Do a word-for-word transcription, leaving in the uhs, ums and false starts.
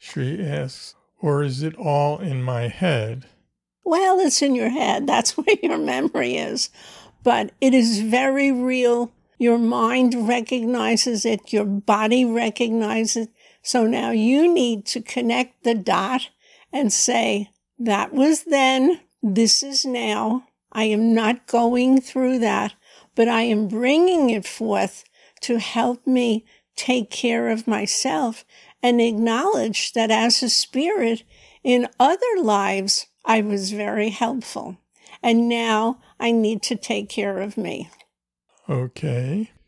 She asks, or is it all in my head? Well, it's in your head. That's where your memory is. But it is very real. Your mind recognizes it. Your body recognizes it. So now you need to connect the dot and say, that was then, this is now. I am not going through that, but I am bringing it forth to help me take care of myself and acknowledge that as a spirit in other lives, I was very helpful. And now I need to take care of me. Okay.